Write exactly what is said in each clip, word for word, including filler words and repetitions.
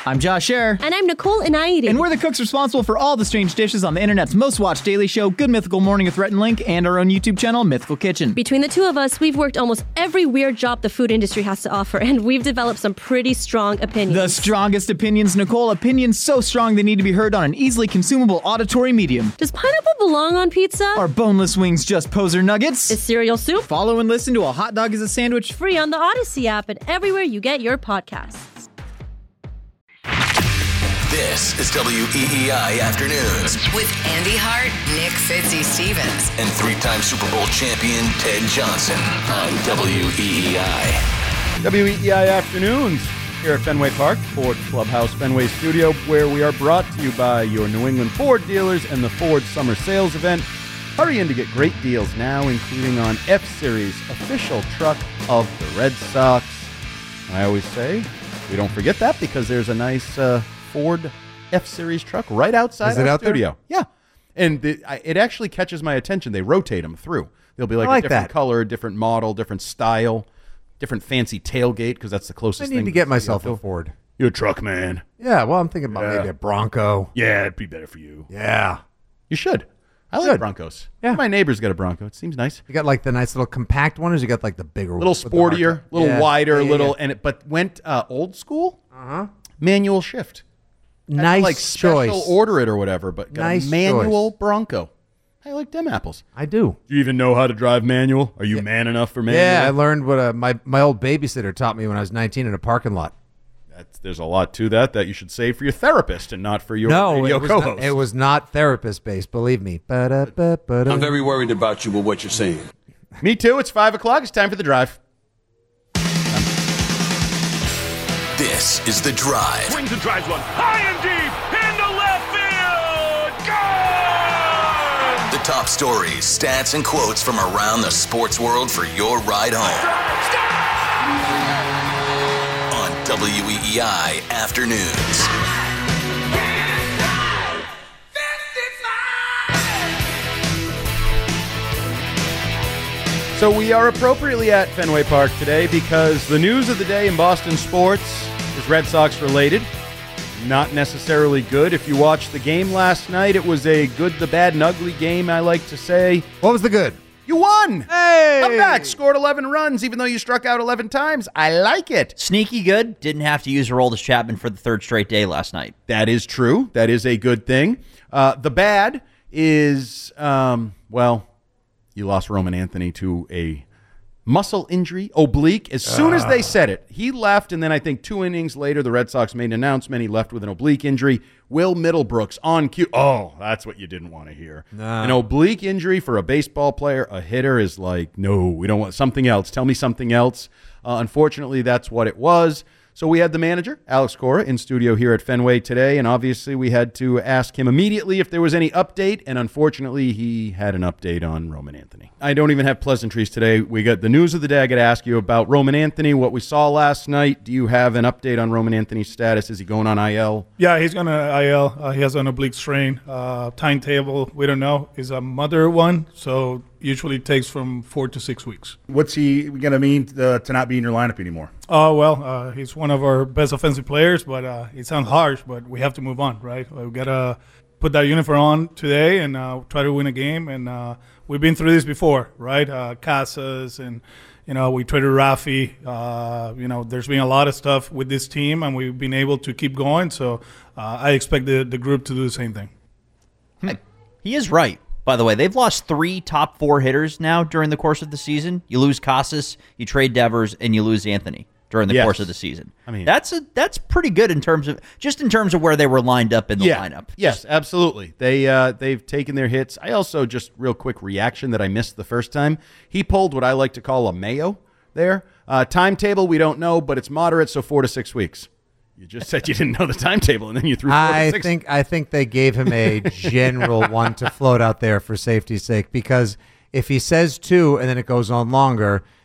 I'm Josh Scherer. And I'm Nicole Inaidi. And we're the cooks responsible for all the strange dishes on the internet's most watched daily show, Good Mythical Morning with Rhett and Link, and our own YouTube channel, Mythical Kitchen. Between the two of us, we've worked almost every weird job the food industry has to offer, and we've developed some pretty strong opinions. The strongest opinions, Nicole. Opinions so strong they need to be heard on an easily consumable auditory medium. Does pineapple belong on pizza? Are boneless wings just poser nuggets? Is cereal soup? Follow and listen to A Hot Dog is a Sandwich. Free on the Odyssey app and everywhere you get your podcasts. This is W E E I Afternoons with Andy Hart, Nick Fitzy Stevens, and three-time Super Bowl champion Ted Johnson on W E E I. W E E I Afternoons here at Fenway Park, Ford Clubhouse Fenway Studio, where we are brought to you by your New England Ford dealers and the Ford Summer Sales Event. Hurry in to get great deals now, including on F-Series, official truck of the Red Sox. I always say, we don't forget that because there's a nice uh, Ford F-Series truck right outside Is it our out there? studio. Yeah. And the, I, it actually catches my attention. They rotate them through. They'll be like, I like a different that. color, different model, different style, different fancy tailgate, because that's the I closest thing. need to get see myself out a Ford. You're a truck man. Yeah, well, I'm thinking about Yeah. maybe a Bronco. Yeah, it'd be better for you. Yeah. You should. I like Should. Broncos. Yeah. My neighbor's got a Bronco. It seems nice. You got like the nice little compact one, or you got like the bigger A little one? with the mark sportier, up? a little Yeah. wider, a Yeah, little, yeah. and it, but went uh, old school. Uh-huh. Manual shift. Had to, Nice like special choice. order it or whatever, but got Nice a manual choice. Bronco. I like them apples. I do. Do you even know how to drive manual? Are you man enough for manual? Yeah, I learned what uh, my, my old babysitter taught me when I was nineteen in a parking lot. That's, there's a lot to that that you should save for your therapist and not for your No, radio it was, co-host. not, it was not therapist-based, believe me. Ba-da-ba-ba-da. I'm very worried about you with what you're saying. Me too. It's five o'clock. It's time for the drive. This is The Drive Swings and drives one. High and deep into left field. Gone! The top stories, stats, and quotes from around the sports world for your ride home. On W E E I Afternoons. So we are appropriately at Fenway Park today because the news of the day in Boston sports is Red Sox related. Not necessarily good. If you watched the game last night, it was a good, the bad, and ugly game, I like to say. What was the good? You won! Hey! Come back, scored eleven runs, even though you struck out eleven times. I like it. Sneaky good. Didn't have to use Aroldis Chapman for the third straight day last night. That is true. That is a good thing. Uh, the bad is, um, well, you lost Roman Anthony to a muscle injury, oblique. As soon as they said it, he left, and then I think two innings later, the Red Sox made an announcement. He left with an oblique injury. Will Middlebrooks on cue. Oh, that's what you didn't want to hear. Nah. An oblique injury for a baseball player, a hitter, is like, no, we don't want something else. Tell me something else. Uh, unfortunately, that's what it was. So we had the manager, Alex Cora, in studio here at Fenway today, and obviously we had to ask him immediately if there was any update, and unfortunately he had an update on Roman Anthony. I don't even have pleasantries today. We got the news of the day. I got to ask you about Roman Anthony, what we saw last night. Do you have an update on Roman Anthony's status? Is he going on I L? Yeah, he's going to I L. Uh, he has an oblique strain. Uh, timetable, we don't know. Is a mother one, so usually takes from four to six weeks. What's he going to mean uh, to not be in your lineup anymore? Oh, well, uh, he's one of our best offensive players, but uh, it sounds harsh, but we have to move on, right? We've got to put that uniform on today and uh, try to win a game. And uh, we've been through this before, right? Uh, Casas and, you know, we traded Rafi. Uh, you know, there's been a lot of stuff with this team, and we've been able to keep going. So uh, I expect the, the group to do the same thing. Hey, he is right. By the way, they've lost three top four hitters now during the course of the season. You lose Casas, you trade Devers, and you lose Anthony during the Yes. course of the season. I mean, that's a that's pretty good in terms of just in terms of where they were lined up in the yeah, lineup. Yes, Just- absolutely. They uh, they've taken their hits. I also just real quick reaction that I missed the first time. He pulled what I like to call a Mayo there. Uh, timetable we don't know, but it's moderate, so four to six weeks. You just said you didn't know the timetable, and then you threw four I to six. think I think they gave him a general one to float out there for safety's sake, because if he says two and then it goes on longer,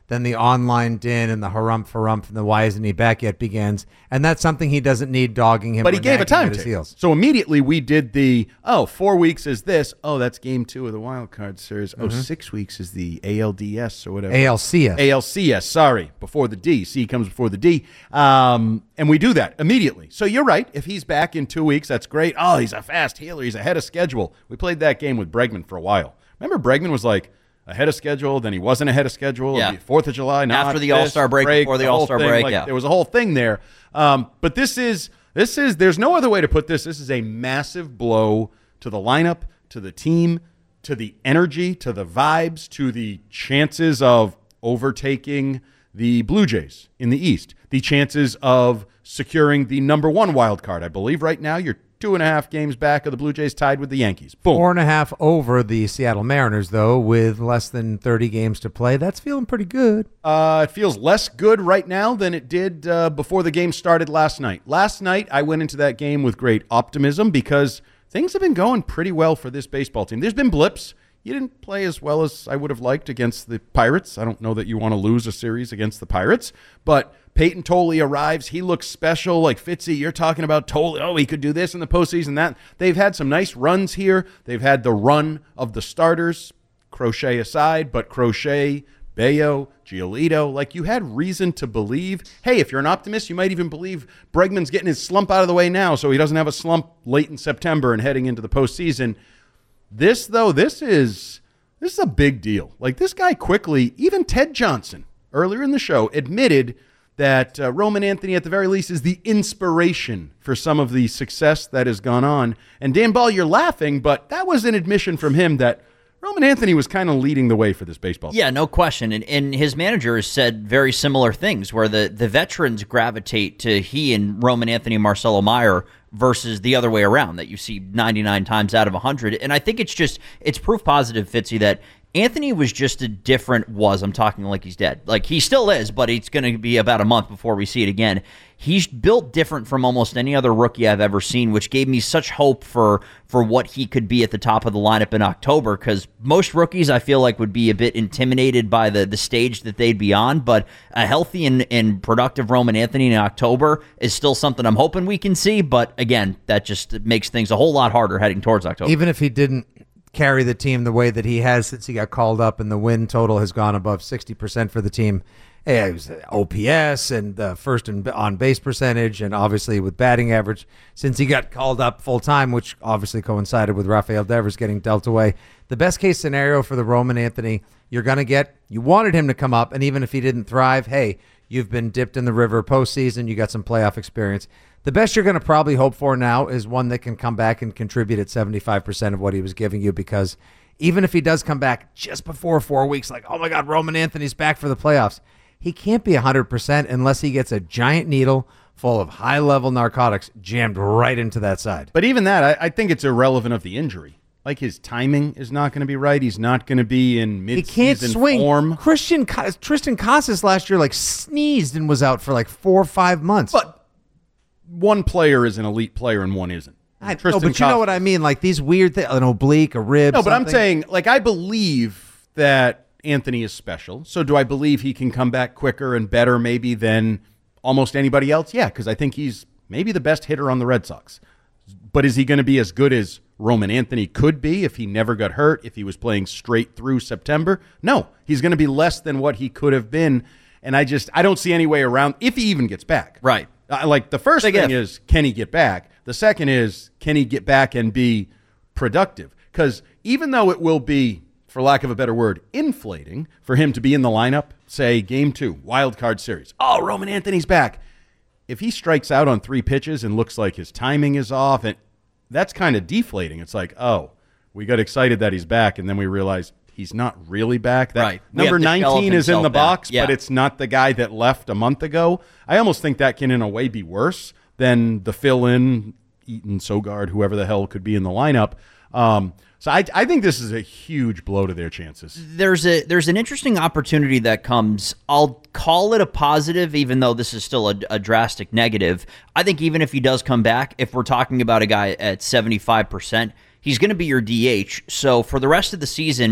then the online din and the harumph harumph and the why isn't he back yet begins. And that's something he doesn't need dogging him. But he or gave a nagging at his timetable. heels. So immediately we did the, oh, four weeks is this. Oh, that's game two of the wild card series. Oh, Mhm. six weeks is the A L D S or whatever. A L C S. A L C S, sorry, before the D. C comes before the D. Um, and we do that immediately. So you're right. If he's back in two weeks, that's great. Oh, he's a fast healer. He's ahead of schedule. We played that game with Bregman for a while. Remember Bregman was like, ahead of schedule, then he wasn't ahead of schedule. Yeah. Fourth of July, not After the this, All-Star break, before the whole All-Star thing, break, like, yeah. there was a whole thing there. Um, but this is this is there's no other way to put this. This is a massive blow to the lineup, to the team, to the energy, to the vibes, to the chances of overtaking the Blue Jays in the East, the chances of securing the number one wild card. I believe right now you're two and a half games back of the Blue Jays, tied with the Yankees. Boom. Four and a half over the Seattle Mariners, though, with less than thirty games to play. That's feeling pretty good. Uh, it feels less good right now than it did uh, before the game started last night. Last night, I went into that game with great optimism because things have been going pretty well for this baseball team. There's been blips. You didn't play as well as I would have liked against the Pirates. I don't know that you want to lose a series against the Pirates, but Peyton Tolley arrives. He looks special. Like Fitzy, you're talking about Tolley. Oh, he could do this in the postseason, that. They've had some nice runs here. They've had the run of the starters, Crochet aside, but Crochet, Bayo, Giolito, like you had reason to believe. Hey, if you're an optimist, you might even believe Bregman's getting his slump out of the way now so he doesn't have a slump late in September and heading into the postseason. This, though, this is this is a big deal. Like this guy quickly, even Ted Johnson, earlier in the show, admitted that uh, Roman Anthony, at the very least, is the inspiration for some of the success that has gone on. And Dan Ball, you're laughing, but that was an admission from him that Roman Anthony was kind of leading the way for this baseball team. Yeah, no question. And, and his manager has said very similar things where the, the veterans gravitate to he and Roman Anthony and Marcelo Meyer versus the other way around that you see ninety-nine times out of one hundred. And I think it's just, it's proof positive, Fitzy, that Anthony was just a different was. I'm talking like he's dead. Like he still is, but it's going to be about a month before we see it again. He's built different from almost any other rookie I've ever seen, which gave me such hope for for what he could be at the top of the lineup in October, because most rookies I feel like would be a bit intimidated by the, the stage that they'd be on, but a healthy and, and productive Roman Anthony in October is still something I'm hoping we can see, but again, that just makes things a whole lot harder heading towards October. Even if he didn't carry the team the way that he has since he got called up and the win total has gone above sixty percent for the team. Yeah, it was O P S and the first on base percentage, and obviously with batting average since he got called up full time, which obviously coincided with Rafael Devers getting dealt away. The best case scenario for the Roman Anthony you're going to get, you wanted him to come up, and even if he didn't thrive, hey, you've been dipped in the river postseason, you got some playoff experience. The best you're going to probably hope for now is one that can come back and contribute at seventy-five percent of what he was giving you, because even if he does come back just before four weeks, like, oh my God, Roman Anthony's back for the playoffs, he can't be one hundred percent unless he gets a giant needle full of high-level narcotics jammed right into that side. But even that, I, I think it's irrelevant of the injury. Like his timing is not going to be right. He's not going to be in He mid-season can't swing. form. Christian Tristan Casas last year like sneezed and was out for like four or five months. But one player is an elite player and one isn't. I know, Tristan but you know Casas- what I mean? Like these weird things, an oblique, a rib. No, but I'm something. saying, like, I believe that Anthony is special. So do I believe he can come back quicker and better maybe than almost anybody else? Yeah, because I think he's maybe the best hitter on the Red Sox. But is he going to be as good as Roman Anthony could be if he never got hurt, if he was playing straight through September? No, he's going to be less than what he could have been. And I just, I don't see any way around, if he even gets back. Right. Uh, like the first Big thing if. is, can he get back? The second is, can he get back and be productive? Because even though it will be, for lack of a better word, inflating for him to be in the lineup, say game two, wild card series. Oh, Roman Anthony's back. If he strikes out on three pitches and looks like his timing is off, and that's kind of deflating. It's like, oh, we got excited that he's back, and then we realize he's not really back. That Right. We number have to shelf nineteen is in himself the back. box, Yeah. but it's not the guy that left a month ago. I almost think that can, in a way, be worse than the fill-in, Eaton, Sogard, whoever the hell could be in the lineup. Um, so I, I think this is a huge blow to their chances. There's a there's an interesting opportunity that comes. I'll call it a positive, even though this is still a, a drastic negative. I think even if he does come back, if we're talking about a guy at seventy-five percent, he's going to be your D H. So for the rest of the season,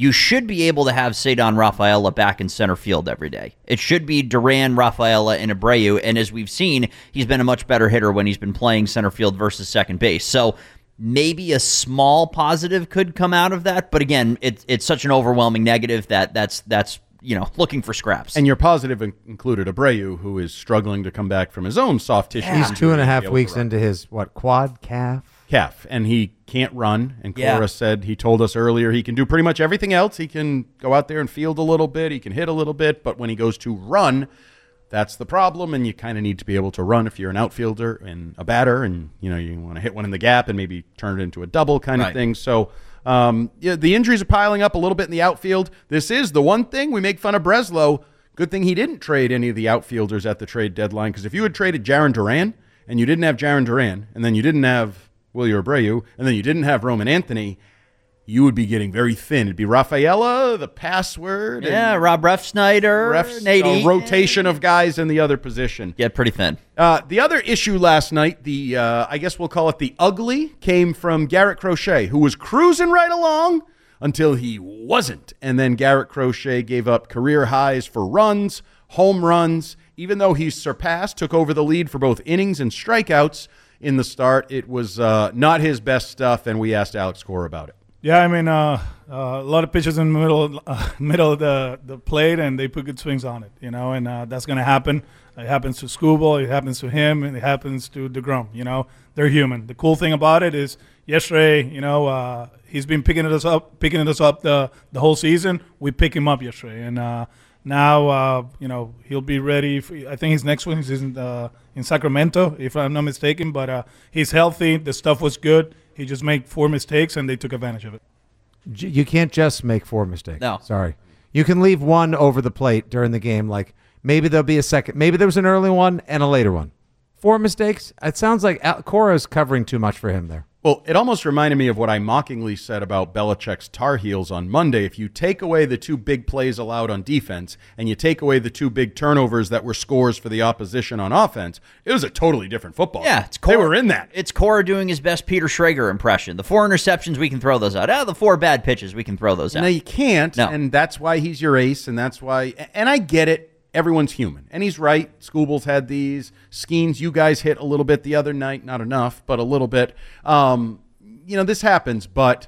you should be able to have Cedon Rafaela back in center field every day. It should be Duran, Rafaela, and Abreu, and as we've seen, he's been a much better hitter when he's been playing center field versus second base. So maybe a small positive could come out of that, but again, it, it's such an overwhelming negative that that's that's you know looking for scraps. And your positive in- included Abreu, who is struggling to come back from his own soft tissue. He's two and a half weeks into his, what, quad, calf? Calf, and he can't run. And Cora Yeah. said, he told us earlier, he can do pretty much everything else. He can go out there and field a little bit. He can hit a little bit. But when he goes to run, that's the problem. And you kind of need to be able to run if you're an outfielder and a batter. And, you know, you want to hit one in the gap and maybe turn it into a double kind Right. of thing. So, um, yeah, the injuries are piling up a little bit in the outfield. This is the one thing we make fun of Breslow. Good thing he didn't trade any of the outfielders at the trade deadline, because if you had traded Jarren Duran and you didn't have Jarren Duran and then you didn't have Willie Abreu, and then you didn't have Roman Anthony, you would be getting very thin. It'd be Rafaela, the password. Yeah, Rob Refsnyder, refs, Nate a Eaton. rotation of guys in the other position. Get pretty thin. Uh, the other issue last night, the uh, I guess we'll call it the ugly, came from Garrett Crochet, who was cruising right along until he wasn't. And then Garrett Crochet gave up career highs for runs, home runs, even though he surpassed, took over the lead for both innings and strikeouts in the start. It was uh, not his best stuff, and we asked Alex Cora about it. Yeah, I mean, uh, uh, a lot of pitches in the middle, uh, middle of the, the plate, and they put good swings on it, you know, and uh, that's going to happen. It happens to Skubal, it happens to him, and it happens to DeGrom, you know. They're human. The cool thing about it is yesterday, you know, uh, he's been picking us up, picking us up the, the whole season. We pick him up yesterday, and uh, now, uh, you know, he'll be ready. For, I think his next one is in, uh, in Sacramento, if I'm not mistaken, but uh, he's healthy. The stuff was good. He just made four mistakes, and they took advantage of it. J- You can't just make four mistakes. No. Sorry. You can leave one over the plate during the game. Like maybe there'll be a second. Maybe there was an early one and a later one. Four mistakes? It sounds like Al- Cora's covering too much for him there. Well, it almost reminded me of what I mockingly said about Belichick's Tar Heels on Monday. If you take away the two big plays allowed on defense and you take away the two big turnovers that were scores for the opposition on offense, it was a totally different football. Yeah, it's They Cora, were in that. It's Cora doing his best Peter Schrager impression. The four interceptions, we can throw those out. Ah, the four bad pitches, we can throw those out. No, you can't, No. and that's why he's your ace, and that's why – and I get it. Everyone's human. And he's right. Skubal's had these. Skeens, you guys hit a little bit the other night. Not enough, but a little bit. Um, you know, this happens, but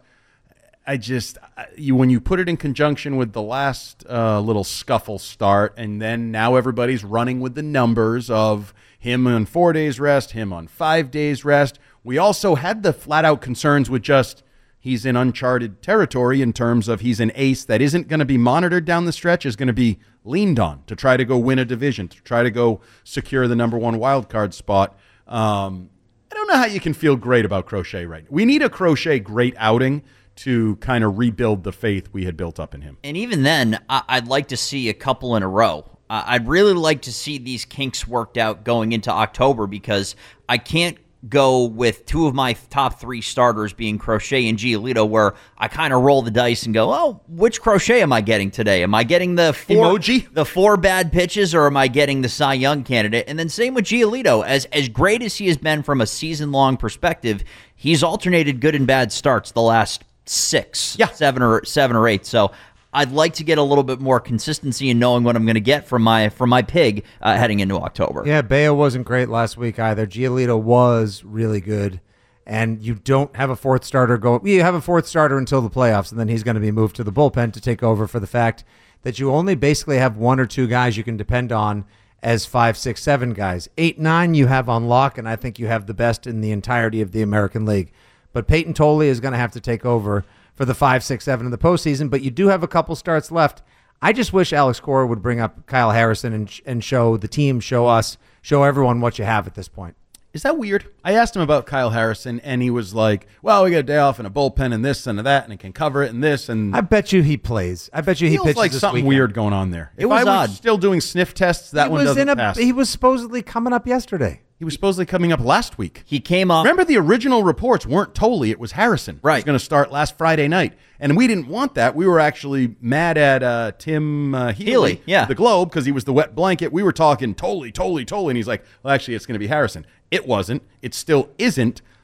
I just – you when you put it in conjunction with the last uh, little scuffle start, and then now everybody's running with the numbers of him on four days rest, him on five days rest. We also had the flat-out concerns with just – he's in uncharted territory in terms of he's an ace that isn't going to be monitored down the stretch, is going to be leaned on to try to go win a division, to try to go secure the number one wild card spot. Um, I don't know how you can feel great about Crochet right now. We need a Crochet great outing to kind of rebuild the faith we had built up in him. And even then, I- I'd like to see a couple in a row. Uh, I'd really like to see these kinks worked out going into October, because I can't go with two of my top three starters being Crochet and Giolito, where I kind of roll the dice and go, oh, which Crochet am I getting today? Am I getting the four, Emoji? the four bad pitches, or am I getting the Cy Young candidate? And then same with Giolito. As, as great as he has been from a season-long perspective, he's alternated good and bad starts the last six, Yeah. seven or seven or eight. So I'd like to get a little bit more consistency in knowing what I'm going to get from my from my pig uh, heading into October. Yeah, Bayo wasn't great last week either. Giolito was really good, and you don't have a fourth starter go. You have a fourth starter until the playoffs, and then he's going to be moved to the bullpen to take over for the fact that you only basically have one or two guys you can depend on as five, six, seven guys. Eight, nine you have on lock, and I think you have the best in the entirety of the American League. But Peyton Tolley is going to have to take over for the five, six, seven in the postseason, but you do have a couple starts left. I just wish Alex Cora would bring up Kyle Harrison and and show the team, show us, show everyone what you have at this point. Is that weird? I asked him about Kyle Harrison, and he was like, well, we got a day off and a bullpen and this and that, and he can cover it and this. And I bet you he plays. I bet you he feels pitches like this something weekend. weird going on there. It if was I odd. was still doing sniff tests, that he one was doesn't in a, pass. He was supposedly coming up yesterday. He was supposedly coming up last week. He came up. Remember, the original reports weren't Tolley, it was Harrison. Right. He was going to start last Friday night. And we didn't want that. We were actually mad at uh, Tim uh, Healy, Healy, yeah. of the Globe, because he was the wet blanket. We were talking Tolley, Tolley, Tolley. And he's like, well, actually, it's going to be Harrison. It wasn't. It still isn't.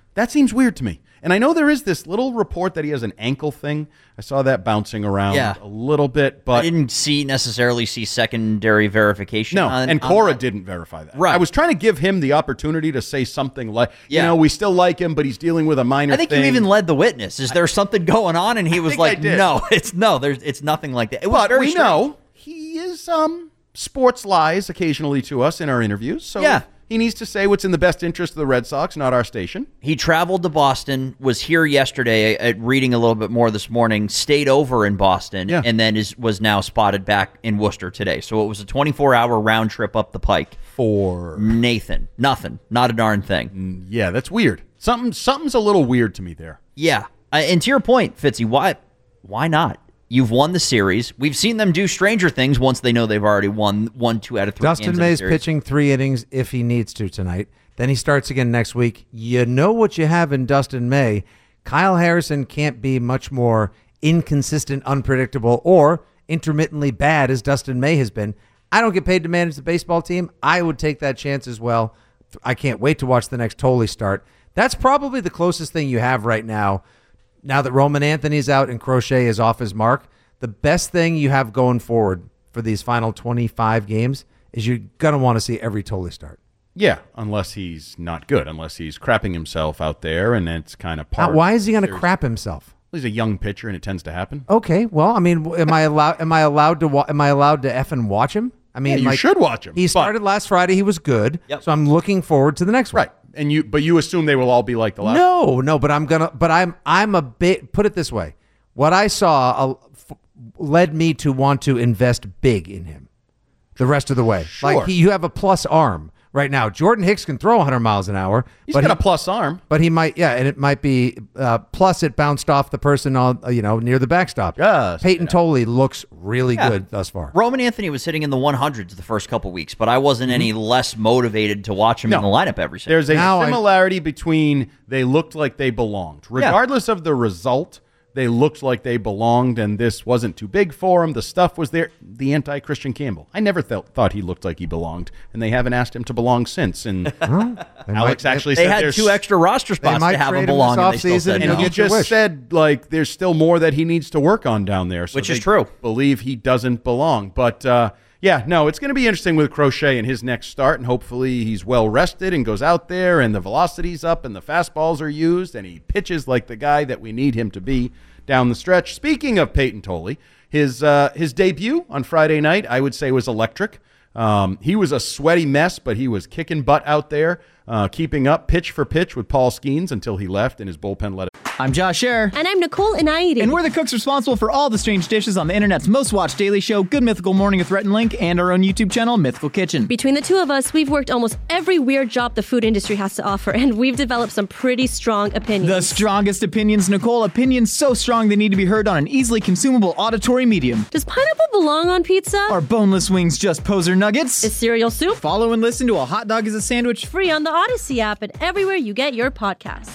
That seems weird to me. And I know there is this little report that he has an ankle thing. I saw that bouncing around Yeah. a little bit, but I didn't see necessarily see secondary verification. no, on, and on Cora that. didn't verify that. Right. I was trying to give him the opportunity to say something like, Yeah. you know, we still like him, but he's dealing with a minor I think thing. you even led the witness. Is there something going on? And he was think I like, did. "No, it's no. There's it's nothing like that." It was But very we strange. know he is um, sports lies occasionally to us in our interviews. So Yeah. he needs to say what's in the best interest of the Red Sox, not our station. He traveled to Boston, was here yesterday, at reading a little bit more this morning, stayed over in Boston, Yeah. and then is was now spotted back in Worcester today. So it was a twenty-four hour round trip up the pike. For Nathan, nothing, not a darn thing. yeah, that's weird. Something something's a little weird to me there. Yeah, uh, and to your point, Fitzy, why why not? You've won the series. We've seen them do stranger things once they know they've already won one, two out of three games Dustin in the May's series. pitching three innings if he needs to tonight. Then he starts again next week. You know what you have in Dustin May. Kyle Harrison can't be much more inconsistent, unpredictable, or intermittently bad as Dustin May has been. I don't get paid to manage the baseball team. I would take that chance as well. I can't wait to watch the next Tolley start. That's probably the closest thing you have right now. Now that Roman Anthony's out and Crochet is off his mark, the best thing you have going forward for these final twenty-five games is you're going to want to see every Tolley start. Yeah, unless he's not good, unless he's crapping himself out there, and it's kind of part. Now, why is he going to there's- crap himself? He's a young pitcher, and it tends to happen. Okay, well, I mean, am I allowed? Am I allowed to? Wa- am I allowed to effing watch him? I mean, Yeah, you like, should watch him, He but- started last Friday. He was good, Yep. so I'm looking forward to the next one. Right, and you, but you assume they will all be like the last. No, no, but I'm gonna. But I'm. I'm a bit. Put it this way: what I saw uh, f- led me to want to invest big in him. The rest of the way, Sure. like he, you have a plus arm right now. Jordan Hicks can throw one hundred miles an hour. He's but got he, a plus arm. But he might, yeah, and it might be uh, plus it bounced off the person on, uh, you know, near the backstop. Just Peyton Tolley looks really Yeah. good thus far. Roman Anthony was hitting in the one hundreds the first couple weeks, but I wasn't any less motivated to watch him in No. the lineup every single There's a Now I- similarity between they looked like they belonged. Regardless of the result, they looked like they belonged, and this wasn't too big for him. The stuff was there. The anti-Christian Campbell. I never th- thought he looked like he belonged, and they haven't asked him to belong since. And They Alex might- actually They said had there's- two extra roster spots might to have trade him him belong, this and they still offseason said and And no. he get your just wish. said, like, there's still more that he needs to work on down there. So Which is they true. Believe he doesn't belong. But, uh, yeah, no, it's going to be interesting with Crochet in his next start, and hopefully he's well rested and goes out there, and the velocity's up, and the fastballs are used, and he pitches like the guy that we need him to be down the stretch. Speaking of Peyton Tolley, his, uh, his debut on Friday night, I would say, was electric. Um, he was a sweaty mess, but he was kicking butt out there, uh, keeping up pitch for pitch with Paul Skeens until he left and his bullpen let it. I'm Josh Scherer. And I'm Nicole Inaidi. And we're the cooks responsible for all the strange dishes on the internet's most watched daily show, Good Mythical Morning with Rhett and Link, and our own YouTube channel, Mythical Kitchen. Between the two of us, we've worked almost every weird job the food industry has to offer, and we've developed some pretty strong opinions. The strongest opinions, Nicole. Opinions so strong they need to be heard on an easily consumable auditory medium. Does pineapple belong on pizza? Are boneless wings just poser nuggets? Is cereal soup? Follow and listen to A Hot Dog is a Sandwich. Free on the Odyssey app and everywhere you get your podcasts.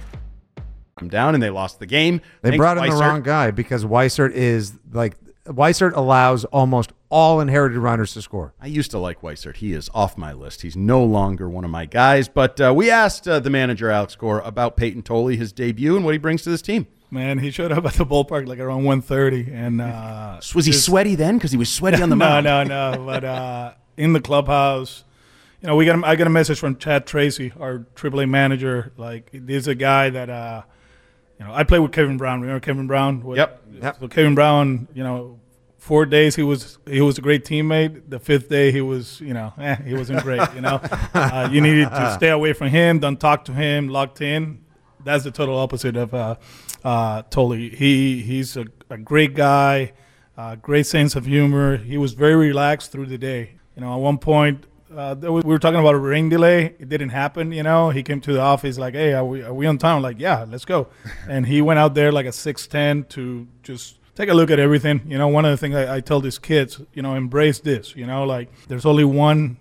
I'm down, and they lost the game. They Thanks, brought in the Weissert. wrong guy because Weissert is like Weissert allows almost all inherited runners to score. I used to like Weissert. He is off my list. He's no longer one of my guys. But uh, we asked uh, the manager, Alex Cora, about Peyton Tolley, his debut, and what he brings to this team. Man, he showed up at the ballpark like around one thirty, and uh, Was he just- sweaty then? Because he was sweaty on the no, mound. no, no. But uh, in the clubhouse, you know, we got. a- I got a message from Chad Tracy, our triple A manager. Like, this is a guy that, uh, you know, I played with Kevin Brown. Remember Kevin Brown? What- Yep. Yep. So Kevin Brown, you know, four days he was he was a great teammate. The fifth day he was, you know, eh, he wasn't great. You know, uh, you needed to stay away from him. Don't talk to him. Locked in. That's the total opposite of uh, uh, Tolley. He he's a, a great guy, uh, great sense of humor. He was very relaxed through the day. You know, at one point uh, there was, we were talking about a rain delay. It didn't happen. You know, he came to the office like, "Hey, are we are we on time?" I'm like, yeah, let's go. And he went out there like a six ten to just take a look at everything. You know, one of the things I, I tell these kids, you know, embrace this. You know, like there's only one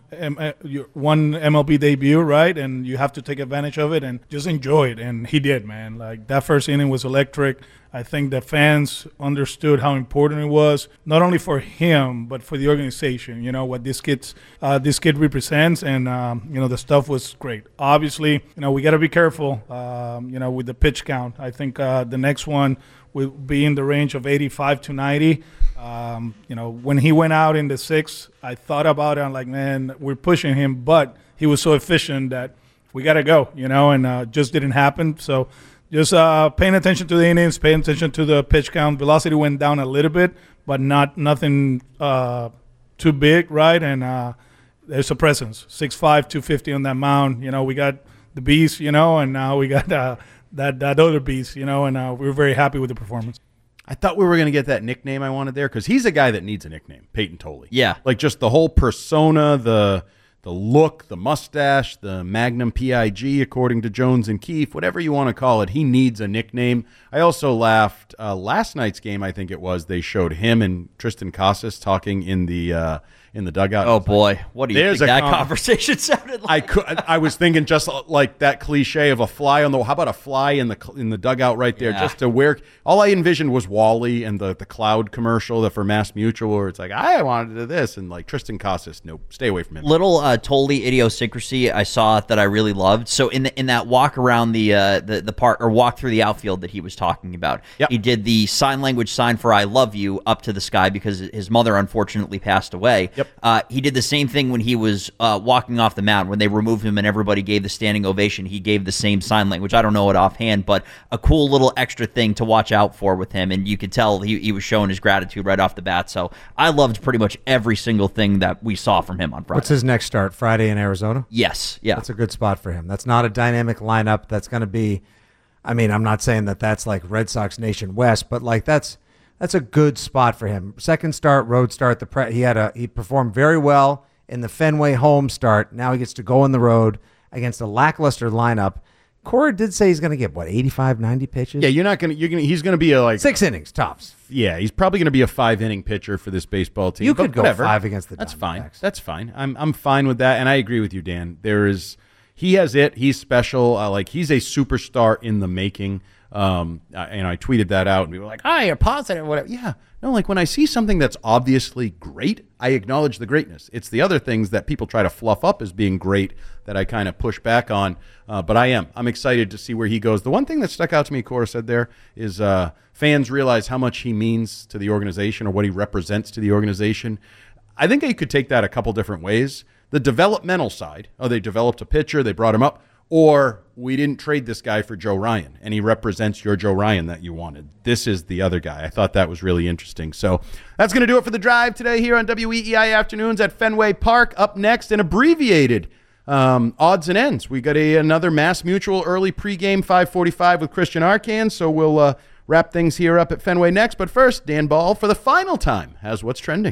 M- your one M L B debut, right? And you have to take advantage of it and just enjoy it. And he did, man. Like, that first inning was electric. I think the fans understood how important it was, not only for him but for the organization. You know what this kid's uh, this kid represents, and um, you know the stuff was great. Obviously, you know we got to be careful. Um, you know with the pitch count. I think uh, the next one will be in the range of eighty-five to ninety. Um, you know when he went out in the sixth, I thought about it. I'm like, man, we're pushing him, but he was so efficient that we got to go. You know, and uh, just didn't happen. So. Just uh, paying attention to the innings, paying attention to the pitch count. Velocity went down a little bit, but not nothing uh, too big, right? And uh, there's a presence, six five, two fifty on that mound. You know, we got the beast, you know, and now we got uh, that that other beast, you know, and uh, we were very happy with the performance. I thought we were going to get that nickname I wanted there because he's a guy that needs a nickname, Peyton Tolley. Yeah. Like just the whole persona, the the look, the mustache, the Magnum P I G, according to Jones and Keefe, whatever you want to call it, he needs a nickname. I also laughed uh, last night's game, I think it was, they showed him and Tristan Casas talking in the uh, in the dugout. Oh, boy. What do you There's think that con- conversation sounded like? I could, I was thinking just like that cliche of a fly on the – how about a fly in the in the dugout right there Yeah. just to where – all I envisioned was Wally and the, the cloud commercial that for Mass Mutual where it's like, I wanted to do this. And like Tristan Casas, nope, stay away from him. Little uh, Tolley idiosyncrasy I saw that I really loved. So in the, in that walk around the uh, the the park or walk through the outfield that he was talking about, Yep. he did the sign language sign for "I love you" up to the sky because his mother unfortunately passed away. Yep. Uh, he did the same thing when he was uh, walking off the mound when they removed him and everybody gave the standing ovation. He gave the same sign language. I don't know it offhand, but a cool little extra thing to watch out for with him, and you could tell he, he was showing his gratitude right off the bat. So I loved pretty much every single thing that we saw from him on Friday. What's his next start? Friday in Arizona? Yes, yeah. That's a good spot for him. That's not a dynamic lineup. That's going to be, I mean, I'm not saying that that's like Red Sox Nation West, but like that's that's a good spot for him. Second start, road start. The pre- he had a he performed very well in the Fenway home start. Now he gets to go on the road against a lackluster lineup. Cora did say he's going to get what eighty-five, ninety pitches. Yeah, you're not going to. You're going. He's going to be a like six innings tops. Yeah, he's probably going to be a five inning pitcher for this baseball team. You but could go whatever. five against the That's Diamondbacks. fine. That's fine. I'm I'm fine with that, and I agree with you, Dan. There is he has it. He's special. Uh, like he's a superstar in the making. Um, I, and I tweeted that out, and we were like, "Hi, you're positive, whatever." Yeah, no, like when I see something that's obviously great, I acknowledge the greatness. It's the other things that people try to fluff up as being great that I kind of push back on. Uh, but I am. I'm excited to see where he goes. The one thing that stuck out to me, Cora said there, is uh, fans realize how much he means to the organization or what he represents to the organization. I think they could take that a couple different ways. The developmental side, oh, they developed a pitcher, they brought him up. Or we didn't trade this guy for Joe Ryan, and he represents your Joe Ryan that you wanted. This is the other guy. I thought that was really interesting. So that's going to do it for the drive today here on W E E I Afternoons at Fenway Park. Up next, an abbreviated um, odds and ends. We got a, another Mass Mutual early pregame five forty-five with Christian Arcand, so we'll uh, wrap things here up at Fenway next. But first, Dan Ball, for the final time, has What's Trending.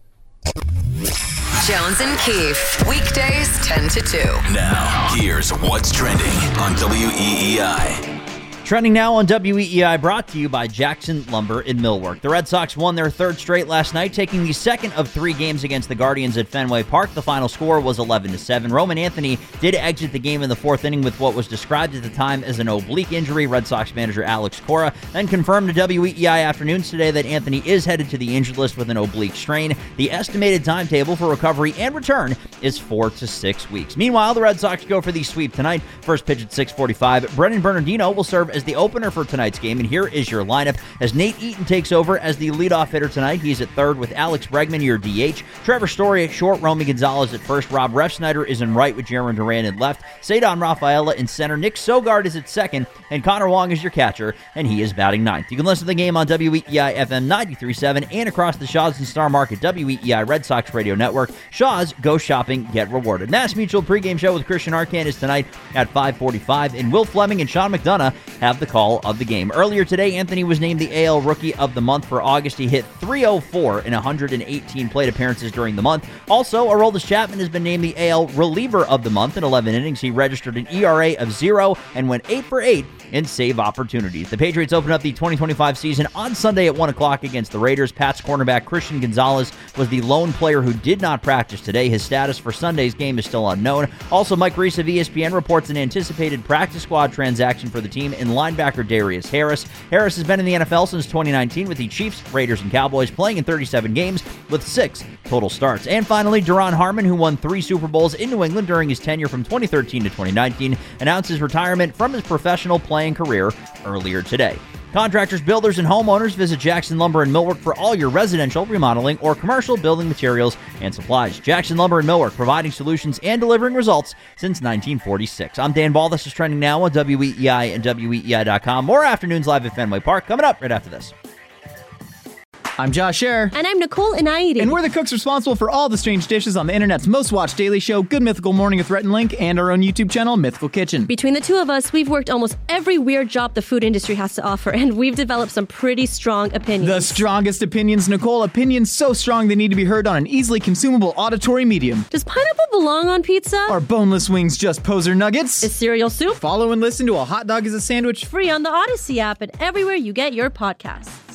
Jones and Keefe, weekdays ten to two. Now, here's What's Trending on W E E I. Trending now on W E E I, brought to you by Jackson Lumber in Millwork. The Red Sox won their third straight last night, taking the second of three games against the Guardians at Fenway Park. The final score was eleven to seven. Roman Anthony did exit the game in the fourth inning with what was described at the time as an oblique injury. Red Sox manager Alex Cora then confirmed to W E E I Afternoons today that Anthony is headed to the injured list with an oblique strain. The estimated timetable for recovery and return is four to six weeks. Meanwhile, the Red Sox go for the sweep tonight. First pitch at six forty-five. Brennan Bernardino will serve as the opener for tonight's game, and here is your lineup as Nate Eaton takes over as the leadoff hitter tonight. He's at third with Alex Bregman, your D H. Trevor Story at short, Romy Gonzalez at first. Rob Refsnyder is in right with Jaron Duran in left. Cedon Rafaela in center. Nick Sogard is at second, and Connor Wong is your catcher, and he is batting ninth. You can listen to the game on W E E I F M ninety-three point seven and across the Shaw's and Star Market W E E I Red Sox Radio Network. Shaw's, go shopping, get rewarded. Mass Mutual pregame show with Christian Arcand is tonight at five forty-five, and Will Fleming and Sean McDonough have have the call of the game. Earlier today, Anthony was named the A L Rookie of the Month for August. He hit three oh four in one hundred eighteen plate appearances during the month. Also, Aroldis Chapman has been named the A L Reliever of the Month. In eleven innings, he registered an E R A of zero and went eight for eight in save opportunities. The Patriots open up the twenty twenty-five season on Sunday at one o'clock against the Raiders. Pats cornerback Christian Gonzalez was the lone player who did not practice today. His status for Sunday's game is still unknown. Also, Mike Reese of E S P N reports an anticipated practice squad transaction for the team in linebacker Darius Harris. Harris has been in the N F L since twenty nineteen with the Chiefs, Raiders, and Cowboys, playing in thirty-seven games with six total starts. And finally, Duron Harmon, who won three Super Bowls in New England during his tenure from twenty thirteen to twenty nineteen, announced his retirement from his professional playing career earlier today. Contractors, builders, and homeowners, visit Jackson Lumber in Millwork for all your residential, remodeling, or commercial building materials and supplies. Jackson Lumber in Millwork, providing solutions and delivering results since nineteen forty-six. I'm Dan Ball. This is Trending Now on W E E I and W E E I dot com. More Afternoons Live at Fenway Park coming up right after this. I'm Josh Scherer. And I'm Nicole Inaidi. And we're the cooks responsible for all the strange dishes on the internet's most watched daily show, Good Mythical Morning with Rhett and Link, and our own YouTube channel, Mythical Kitchen. Between the two of us, we've worked almost every weird job the food industry has to offer, and we've developed some pretty strong opinions. The strongest opinions, Nicole. Opinions so strong they need to be heard on an easily consumable auditory medium. Does pineapple belong on pizza? Are boneless wings just poser nuggets? Is cereal soup? Follow and listen to A Hot Dog is a Sandwich. Free on the Odyssey app and everywhere you get your podcasts.